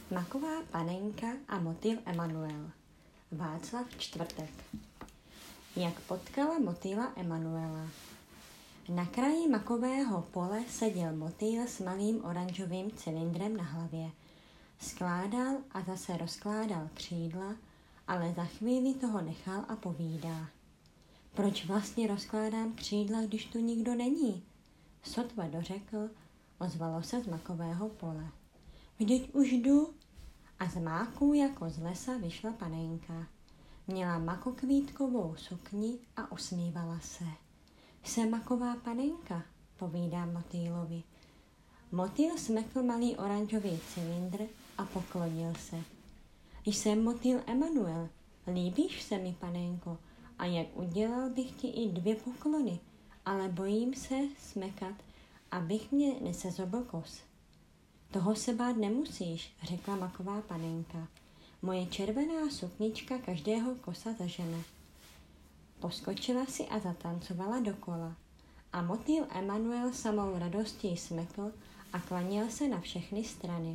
Maková panenka a motýl Emanuel. Václav Čtvrtek. Jak potkala motýla Emanuela. Na kraji makového pole seděl motýl s malým oranžovým cylindrem na hlavě. Skládal a zase rozkládal křídla, ale za chvíli toho nechal a povídá. Proč vlastně rozkládám křídla, když tu nikdo není? Sotva dořekl, ozvalo se z makového pole. Vždyť už jdu. A z máků jako z lesa vyšla panenka. Měla makokvítkovou sukni a usmívala se. Jsem maková panenka, povídá motýlovi. Motýl smekl malý oranžový cylindr a poklonil se. Jsem motýl Emanuel, líbíš se mi, panenko, a jak udělal bych ti i 2 poklony, ale bojím se smekat, abych mě nesezobl kos. Toho se bát nemusíš, řekla maková panenka. Moje červená suknička každého kosa zažene. Poskočila si a zatancovala dokola. A motýl Emanuel samou radostí smekl a klaněl se na všechny strany.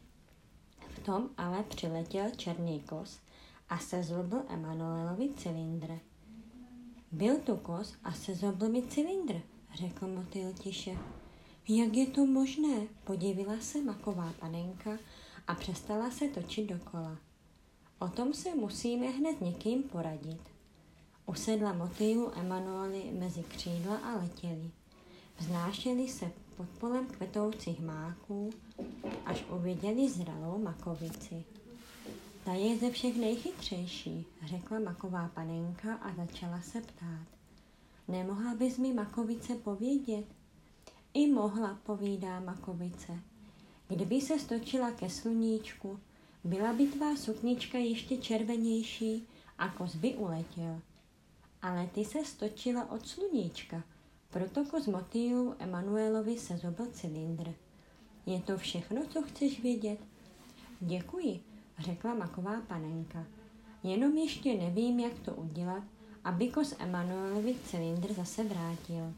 V tom ale přiletěl černý kos a sezobl Emanuelovi cylindr. Byl tu kos a sezobl mi cylindr, řekl motýl tiše. Jak je to možné, podivila se maková panenka a přestala se točit dokola. O tom se musíme hned někým poradit. Usedla motýlu Emanueli mezi křídla a letěli. Vznášeli se pod polem kvetoucích máků, až uviděli zralou makovici. Ta je ze všech nejchytřejší, řekla maková panenka a začala se ptát. Nemohla bys mi, makovice, povědět? I mohla, povídá makovice. Kdyby se stočila ke sluníčku, byla by tvá suknička ještě červenější a kos by uletěl. Ale ty se stočila od sluníčka, proto kos motýlu Emanuelovi sezobl cylindr. Je to všechno, co chceš vědět? Děkuji, řekla maková panenka. Jenom ještě nevím, jak to udělat, aby kos Emanuelovi cylindr zase vrátil.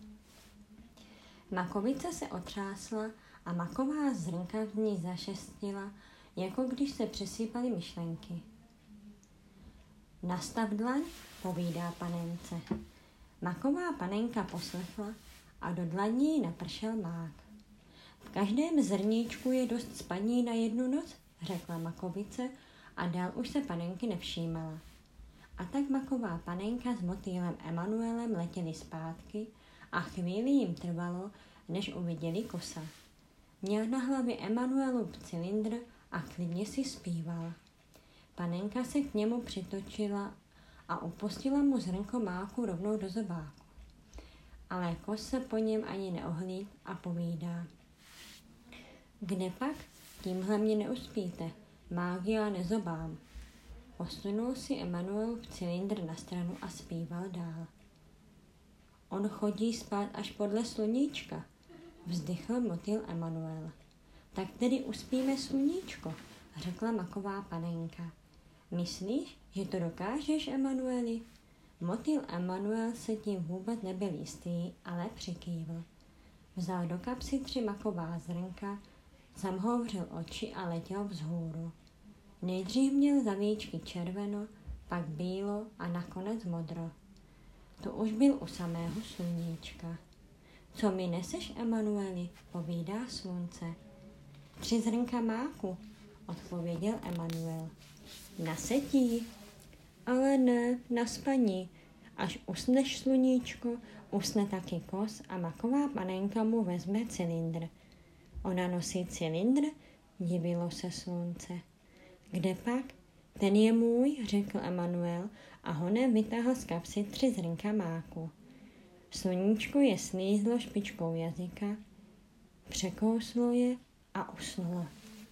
Makovice se otřásla a maková zrnka v ní zašestila, jako když se přesypaly myšlenky. Nastav dlaň, povídá panence. Maková panenka poslechla a do dlaní napršel mák. V každém zrníčku je dost spaní na 1 noc, řekla makovice a dál už se panenky nevšímala. A tak maková panenka s motýlem Emanuelem letěli zpátky a chvíli jim trvalo, než uviděli kosa. Měl na hlavě Emanuelův cylindr a klidně si zpíval. Panenka se k němu přitočila a upustila mu zrnko máku rovnou do zobáku. Ale kos se po něm ani neohlíd a povídá. Kde pak? Tímhle mě neuspíte. Mák já nezobám. Posunul si Emanuelův cylindr na stranu a zpíval dál. On chodí spát až podle sluníčka, vzdychl motýl Emanuel. Tak tedy uspíme sluníčko, řekla maková panenka. Myslíš, že to dokážeš, Emanueli? Motýl Emanuel se tím vůbec nebyl jistý, ale přikývl. Vzal do kapsy 3 maková zrnka, zamhouřil oči a letěl vzhůru. Nejdřív měl za víčky červeno, pak bílo a nakonec modro. To už byl u samého sluníčka. Co mi neseš, Emanueli, povídá slunce. 3 zrnka máku, odpověděl Emanuel. Na setí? Ale ne, na spaní. Až usneš, sluníčko, usne taky kos a maková panenka mu vezme cylindr. Ona nosí cylindr? Divilo se slunce. Kde pak? Ten je můj, řekl Emanuel a honem vytáhl z kapsy 3 zrnka máku. Sluníčko je slízlo špičkou jazyka, překouslo je a usnulo.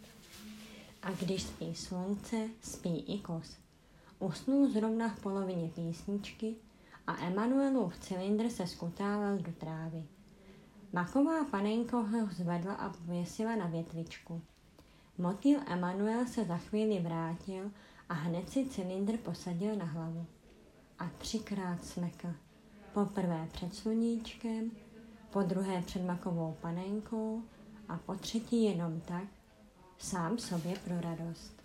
A když spí slunce, spí i kos. Usnul zrovna v polovině písničky a Emanuelův cylindr se skutálel do trávy. Maková panenka ho zvedla a pověsila na větvičku. Motýl Emanuel se za chvíli vrátil a hned si cylindr posadil na hlavu. A 3krát smekl. Poprvé před sluníčkem, po druhé před makovou panenkou a po třetí jenom tak, sám sobě pro radost.